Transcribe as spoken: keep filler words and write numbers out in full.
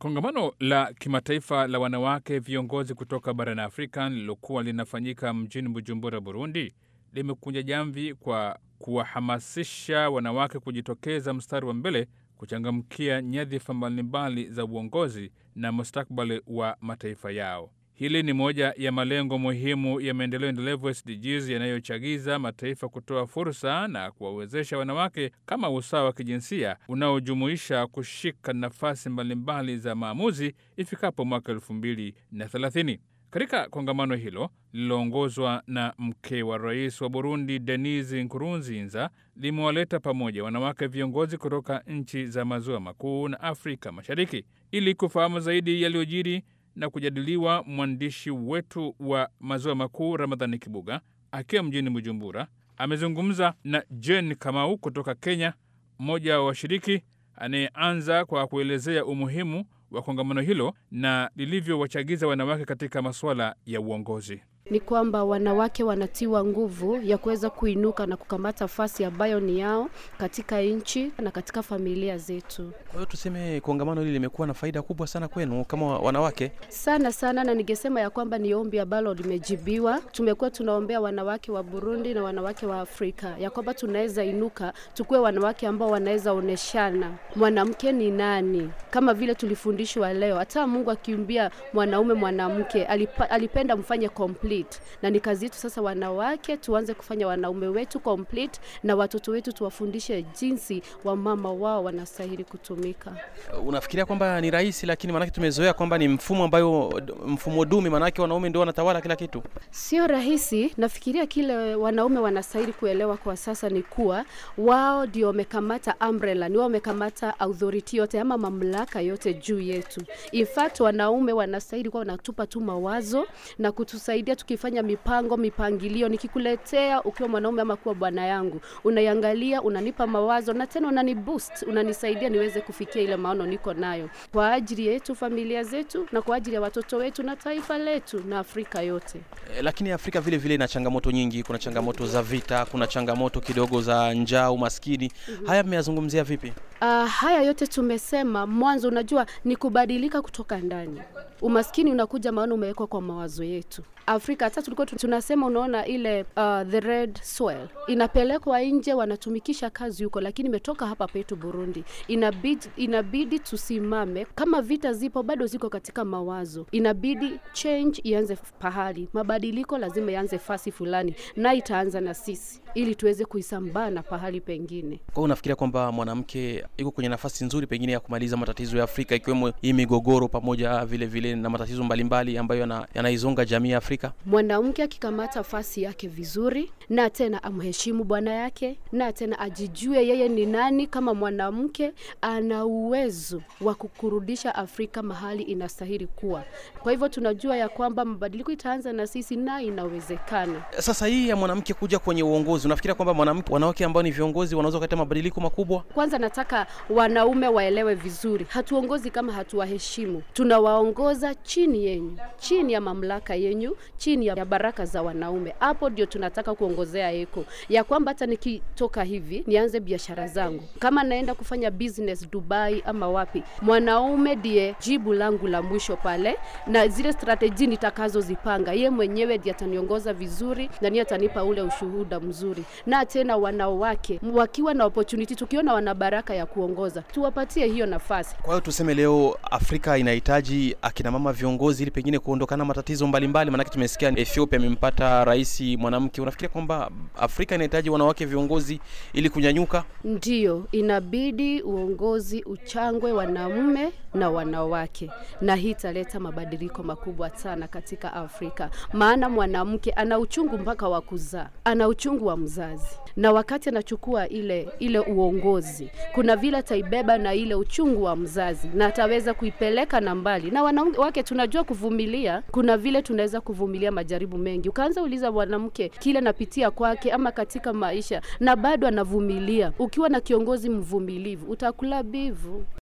Kongamano la kimataifa la wanawake viongozi kutoka barani Afrika lilokuwa linafanyika mjini Bujumbura, Burundi, limekunja jamvi kwa kuwahamasisha wanawake kujitokeza mstari wa mbele kuchangamkia nyadhifa mbalimbali za uongozi na mustakabali wa mataifa yao. Hili ni moja ya malengo muhimu ya maendeleo endelevu S D Gs yanayochagiza mataifa kutoa fursa na kuwawezesha wanawake kama usawa wa kijinsia unaojumuisha kushika nafasi mbalimbali za maamuzi ifikapo mwaka elfu mbili na thelathini. Katika kongamano hilo lililoongozwa na mke wa rais wa Burundi Denise Nkurunziza, limewaleta pamoja wanawake viongozi kutoka nchi za maziwa makuu na Afrika Mashariki ili kufahamu zaidi yaliyojiri na kujadiliwa. Mwandishi wetu wa maziwa makuu Ramadhani Kibuga akiwa mjini Bujumbura amezungumza na Jane Kamau kutoka Kenya, mmoja wa washiriki, anayeanza kwa kuelezea umuhimu wa kongamano hilo na lilivyowachagiza wanawake katika masuala ya uongozi. Ni kwamba wanawake wanatiwa nguvu ya kuweza kuinuka na kukamata nafasi ambayo ni yao katika nchi na katika familia zetu. Kwa hiyo tuseme kongamano hili limekuwa na faida kubwa sana kwenu kama wanawake? Sana sana, na ningesema ya kwamba ni ombi ambalo limejibiwa. Tumekuwa tunaombea wanawake wa Burundi na wanawake wa Afrika ya kwamba tunaweza inuka, tukue wanawake ambao wanaweza oneshana mwanamke ni nani. Kama vile tulifundishwa leo, hata Mungu akiumbia mwanaume mwanamke alipa, alipenda mfanye complete. Na ni kazi yetu sasa wanawake tuanze kufanya wanaume wetu complete, na watoto wetu tuwafundishe jinsi wa mama wao wanastahili kutumika. Unafikiria kwamba ni rahisi, lakini manake tumezoea kwamba ni mfumo ambayo mfumo dume, manake wanaume ndio wanatawala kila kitu? Sio rahisi. Nafikiria kile wanaume wanastahili kuelewa kwa sasa ni kuwa wao ndio wamekamata umbrella, ni wao wamekamata authority yote ama mamlaka yote juu yetu. In fact wanaume wanastahili kuwa wanatupa tu mawazo na kutusaidia tukifanya mipango, mipangilio. Nikikuletea ukiwa mwanaume ama kuwa bwana yangu, unaiangalia, unanipa mawazo na tena unani boost, unanisaidia niweze kufikia ile maono niko nayo kwa ajili yetu, familia zetu, na kwa ajili ya watoto wetu na taifa letu na Afrika yote. E, lakini Afrika vile vile ina changamoto nyingi. Kuna changamoto za vita, kuna changamoto kidogo za njaa, umaskini. Mm-hmm. Haya mmeyazungumzia vipi? Uh, haya yote tumesema mwanzo, unajua ni kubadilika kutoka ndani. Umaskini unakuja maana umewekwa kwa mawazo yetu. Afrika hata tulikuwa tunasema, unaona ile uh, the red soil inapelekwa nje, wanatumikisha kazi huko, lakini imetoka hapa petu Burundi. Inabidi inabidi tusimame. Kama vita zipo bado ziko katika mawazo, inabidi change ianze pahali. Mabadiliko lazima ianze fasi fulani, na itaanza na sisi ili tuweze kuisambana pahali pengine. Kwa unafikiria kwamba mwanamke yuko kwenye nafasi nzuri pengine ya kumaliza matatizo ya Afrika, ikiwemo hii migogoro pamoja vile vile na matatizo mbalimbali ambayo yanaizonga jamii ya Afrika? Mwanamke akikamata nafasi yake vizuri, na tena amheshimu bwana yake, na tena ajijue yeye ni nani kama mwanamke, ana uwezo wa kukurudisha Afrika mahali inastahili kuwa. Kwa hivyo tunajua ya kwamba mabadiliko itaanza na sisi na inawezekana. Sasa hii ya mwanamke kuja kwenye uongozi, unafikiria kwamba mwanamke, wanawake ambao ni viongozi wanaweza kuleta mabadiliko makubwa? Kwanza nataka wanaume waelewe vizuri, hatuongozi kama hatuwaheshimu. Tunawaongoza chini yenu, chini ya mamlaka yenu, chini ya baraka za wanaume. Hapo ndio tunataka kuongozea eko ya kwamba hata nikitoka hivi nianze biashara zangu, kama naenda kufanya business Dubai ama wapi, mwanaume ndiye jibu langu la mwisho pale, na zile strategy nitakazo zipanga yeye mwenyewe ndiye ataniongoza vizuri na ni atanipa ule ushuhuda mzuri. Na tena wanawake wakiwa na opportunity, tukiona wana baraka ya kuongoza, tuwapatie hiyo nafasi. Kwa hiyo tuseme leo Afrika inahitaji akina mama viongozi ili pengine kuondokana matatizo mbalimbali. Maana tumesikia Ethiopia imempata rais mwanamke. Unafikiria kwamba Afrika inahitaji wanawake viongozi ili kunyanyuka? Ndio, inabidi uongozi uchangwe wanaume na wanawake, na hii italeta mabadiliko makubwa sana katika Afrika. Maana mwanamke ana uchungu mpaka wa kuzaa, ana uchungu wa mzazi, na wakati anachukua ile ile uongozi, kuna vile taibeba na ile uchungu wa mzazi na ataweza kuipeleka na mbali. Na wanawake tunajua kuvumilia, kuna vile tunaweza kuvumilia majaribu mengi. Ukaanza uliza mwanamke kile napitia kwake ama katika maisha na bado anavumilia. Ukiwa na kiongozi mvumilivu utakula bivu.